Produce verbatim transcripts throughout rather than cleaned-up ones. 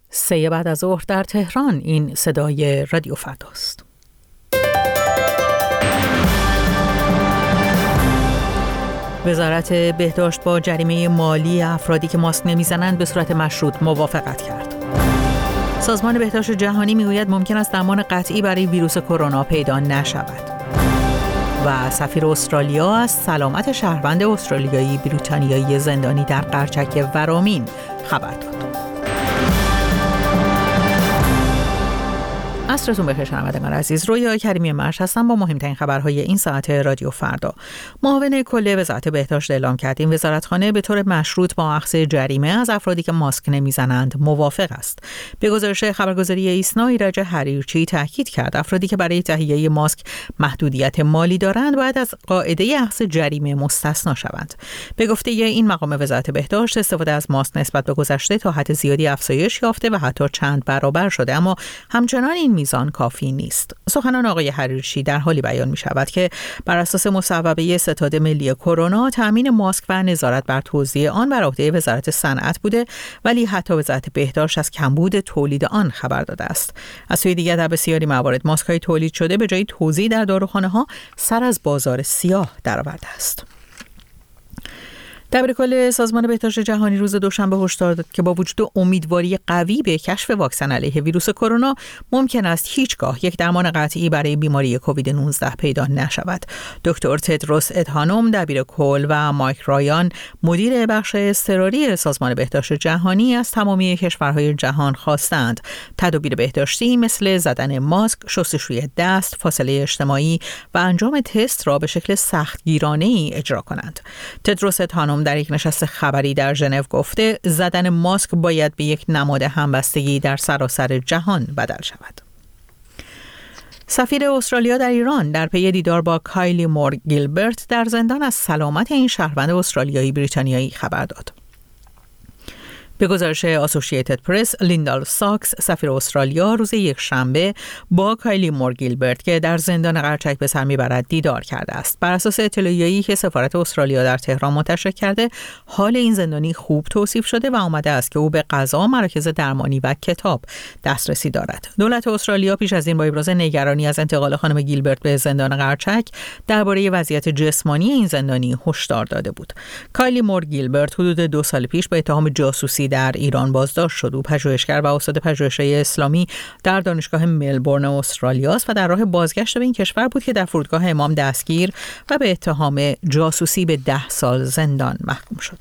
سه بعد از ظهر در تهران. این صدای رادیو فرداست. وزارت بهداشت با جریمه مالی افرادی که ماسک نمیزنند به صورت مشروط موافقت کرد. سازمان بهداشت جهانی میگوید ممکن است درمان قطعی برای ویروس کرونا پیدا نشود. و سفیر استرالیا از سلامت شهروند استرالیایی بریتانیایی زندانی در قرچک ورامین خبر داد. عصرتون بخیر شنوندگان عزیز، رویا کریمی مرش هستم با مهمترین خبرهای این ساعت رادیو فردا. معاون کل وزارت بهداشت اعلام کرد این وزارتخانه به طور مشروط با اخذ جریمه از افرادی که ماسک نمیزنند موافق است. به گزارش خبرگزاری ایسنا، ایرج حریرچی تاکید کرد افرادی که برای تهیه ماسک محدودیت مالی دارند باید از قاعده اخذ جریمه مستثنا شوند. به گفته این مقام وزارت بهداشت، استفاده از ماسک نسبت به گذشته تا حد زیادی افزایش یافته و حتی چند برابر شده، اما همچنان این میزان کافی نیست. سخنان آقای حریرچی در حالی بیان می شود که بر اساس مصوبه ستاد ملی کرونا تامین ماسک و نظارت بر توزیع آن بر عهده وزارت صنعت بوده، ولی حتی وزارت بهداشت از کمبود تولید آن خبر داده است. از سوی دیگر در بسیاری موارد ماسک‌های تولید شده به جای توزیع در داروخانه‌ها سر از بازار سیاه درآورده است. دبیرکل سازمان بهداشت جهانی روز دوشنبه هشدار داد که با وجود امیدواری قوی به کشف واکسن علیه ویروس کرونا، ممکن است هیچگاه یک درمان قطعی برای بیماری کووید نوزده پیدا نشود. دکتر تدروس ادهانوم دبیرکل و مایک رایان مدیر بخش اضطراری سازمان بهداشت جهانی از تمامی کشورهای جهان خواستند تدابیر بهداشتی مثل زدن ماسک، شستشوی دست، فاصله اجتماعی و انجام تست را به شکل سختگیرانه‌ای اجرا کنند. تدروس ادهانوم در یک نشست خبری در ژنو گفته زدن ماسک باید به یک نماد همبستگی در سراسر جهان بدل شود. سفیر استرالیا در ایران در پی دیدار با کایلی مور گیلبرت در زندان از سلامت این شهروند استرالیایی بریتانیایی خبر داد. به گزارش اسوسییتد پرس، لیندال ساکس سفیر استرالیا روز یک شنبه با کایلی مور گیلبرت که در زندان قرچک به سر میبرد دیدار کرده است. بر اساس اطلاعیه‌ای که سفارت استرالیا در تهران منتشر کرده، حال این زندانی خوب توصیف شده و آمده است که او به غذا، مراکز درمانی و کتاب دسترسی دارد. دولت استرالیا پیش از این با ابراز نگرانی از انتقال خانم گیلبرت به زندان قرچک درباره وضعیت جسمانی این زندانی هشدار داده بود. کایلی مور گیلبرت حدود دو سال پیش به اتهام جاسوسی در ایران بازداشت شد. او پژوهشگر و استاد پژوهش‌های اسلامی در دانشگاه ملبورن استرالیا است و در راه بازگشت به این کشور بود که در فرودگاه امام دستگیر و به اتهام جاسوسی به ده سال زندان محکوم شد.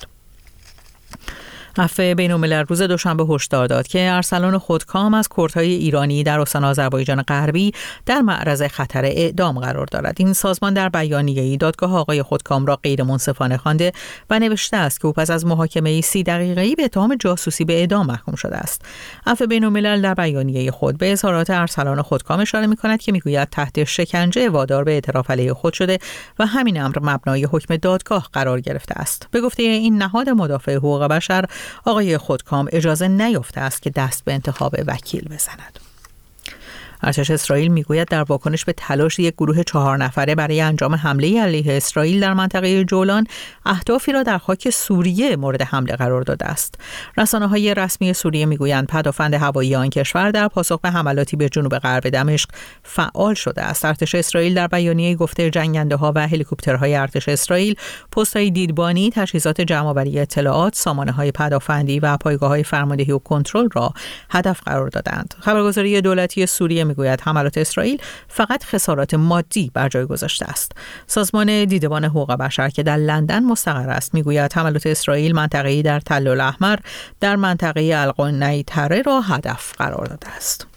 عفو بین‌الملل روز دوشنبه هشدار داد که ارسلان خودکام از کردهای ایرانی در استان آذربایجان غربی در معرض خطر اعدام قرار دارد. این سازمان در بیانیه‌ای دادگاه آقای خودکام را غیر منصفانه خوانده و نوشته است که او پس از محاکمه سی دقیقه‌ای به اتهام جاسوسی به اعدام محکوم شده است. عفو بین‌الملل در بیانیه خود به اظهارات ارسلان خودکام اشاره می‌کند که می‌گوید تحت شکنجه وادار به اعتراف علیه خود شده و همین امر مبنای حکم دادگاه قرار گرفته است. به گفته این نهاد مدافع حقوق بشر، آقای خودکام اجازه نیافته است که دست به انتخاب وکیل بزند. ارتش اسرائیل میگوید در واکنش به تلاش یک گروه چهار نفره برای انجام حمله علیه اسرائیل در منطقه جولان، اهدافی را در خاک سوریه مورد حمله قرار داده است. رسانه‌های رسمی سوریه میگویند پدافند هوایی آن کشور در پاسخ به حملاتی به جنوب غرب دمشق فعال شده است. ارتش اسرائیل در بیانیه‌ای گفته جنگنده‌ها و هلیکوپترهای ارتش اسرائیل پست‌های دیدبانی، تجهیزات جمع‌آوری اطلاعات، سامانه‌های پدافندی و پایگاه‌های فرماندهی و کنترل را هدف قرار دادند. خبرگزاری دولتی سوریه میگوید حملات اسرائیل فقط خسارات مادی بر جای گذاشته است. سازمان دیدبان حقوق بشر که در لندن مستقر است میگوید حملات اسرائیل منطقه‌ای در تل الاحمر در منطقه القنیطره را هدف قرار داده است.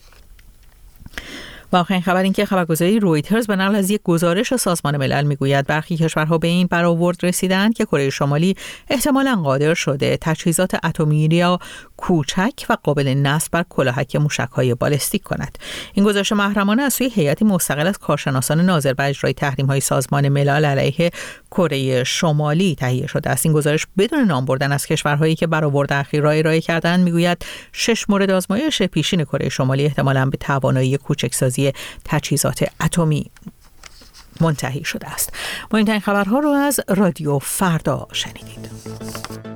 و آخرین خبر این که خبرگزاری رویترز به نقل از یک گزارش سازمان ملل میگوید برخی کشورها به این برآورد رسیدند که کره شمالی احتمالاً قادر شده تجهیزات اتمی یا کوچک و قابل نصب بر کلاهک موشک‌های بالستیک کند. این گزارش محرمانه از سوی هیئتی مستقل از کارشناسان ناظر بر اجرای تحریم‌های سازمان ملل علیه کره شمالی تهیه شده است. این گزارش بدون نام بردن از کشورهایی که برآورد اخیر را ارائه کردند میگوید شش مورد آزمایش پیشین کره شمالی احتمالاً به توانایی کوچکسازی تجهیزات اتمی منتهی شده است. مهمترین خبرها رو از رادیو فردا شنیدید.